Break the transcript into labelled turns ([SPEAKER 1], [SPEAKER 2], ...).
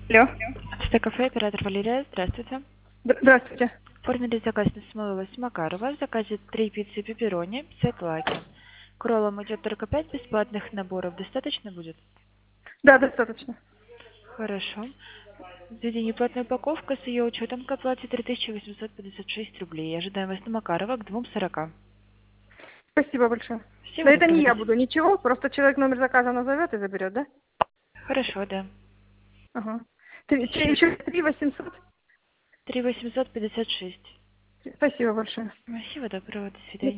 [SPEAKER 1] Алло.
[SPEAKER 2] Стекафе, оператор Валерия, здравствуйте.
[SPEAKER 1] Здравствуйте.
[SPEAKER 2] Оформили заказ на Смолова Макарова. В заказе 3 пиццы пепперони, сет лаки. К роллам идет только 5 бесплатных наборов. Достаточно будет?
[SPEAKER 1] Да, достаточно.
[SPEAKER 2] Хорошо. Заведение платная упаковка с ее учетом к оплате 3856 рублей. Ожидаем вас на Макарова к 2:40.
[SPEAKER 1] Спасибо большое. Но
[SPEAKER 2] Всего
[SPEAKER 1] это не
[SPEAKER 2] доброго.
[SPEAKER 1] я буду, ничего, просто человек номер заказа назовет и заберет, да?
[SPEAKER 2] Хорошо, да.
[SPEAKER 1] Ага.
[SPEAKER 2] Всего.
[SPEAKER 1] Еще 3800.
[SPEAKER 2] 3856.
[SPEAKER 1] Спасибо большое.
[SPEAKER 2] Всего доброго. До
[SPEAKER 1] До
[SPEAKER 2] свидания.